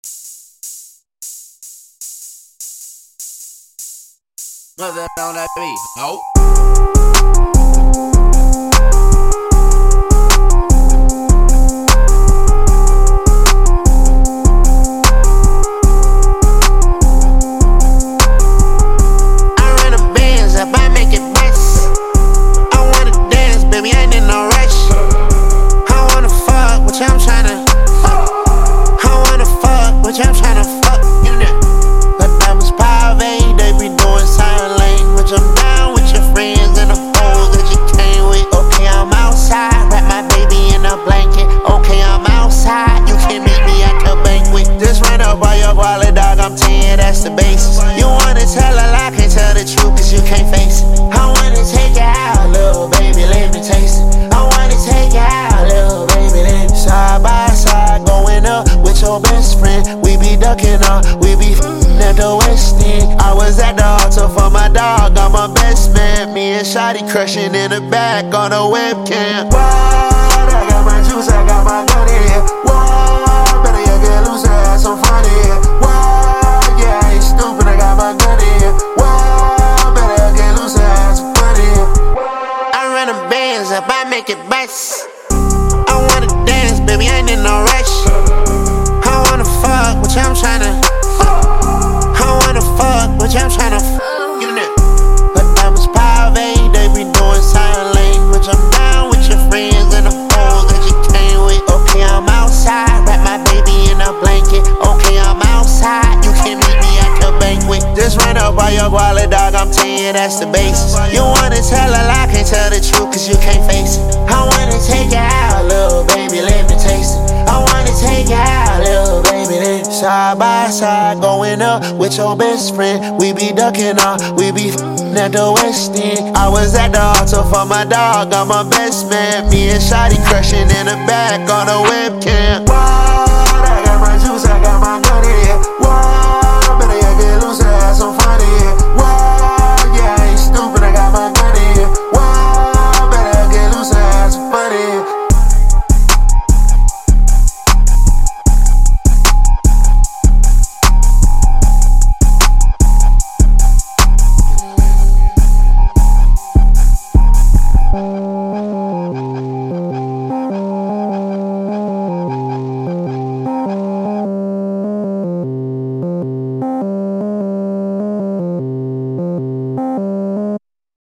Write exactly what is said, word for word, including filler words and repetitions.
What's that on that beat? Oh. I'm tryna fuck. I wanna fuck, but I'm tryna fuck. You know, the diamonds private, they be doing sign language. I'm down with your friends and the hoes that you came with. Okay, I'm outside, wrap my baby in a blanket. Okay, I'm outside, you can meet me at the banquet. Just run up by your wallet, dog, I'm ten, that's the basis. You wanna tell a lie, can't tell the truth, cause you can't face it. I wanna take it out, little baby, let me taste it. I wanna take it out, little baby, let me side by side, going up with your best friend. We be ducking up, we be f***ing at the West End. I was at the altar for my dog, I'm my best man. Me and Shotty crushing in the back on a webcam. What? I got my juice, I got my gun in here. What? Better you get loose, I have some fun in here. What? Yeah, I ain't stupid, I got my gun in here. What? Better you get loose, I have some fun in here. I run them bands up, I make it bust. I wanna dance, baby, I ain't in no rush. I wanna fuck, which I'm tryna fuck. I wanna fuck, which I'm tryna fuck. You know, the diamonds private, they be doing sign language. I'm down with your friends and the hoes that you came with. Okay, I'm outside, wrap my baby in a blanket. Okay, I'm outside, you can meet me at the banquet. Just run up by your wallet, dog, I'm ten, that's the basis. You wanna tell a lie, can't tell the truth, cause you can't face it. I wanna take it out, little baby, let me taste it. I wanna take it out, little baby, let me. Side by side, going up with your best friend. We be ducking up, we be f***ing at the West End. I was at the altar for my dog, I'm my best man. Me and Shotty crushing in the back on a webcam.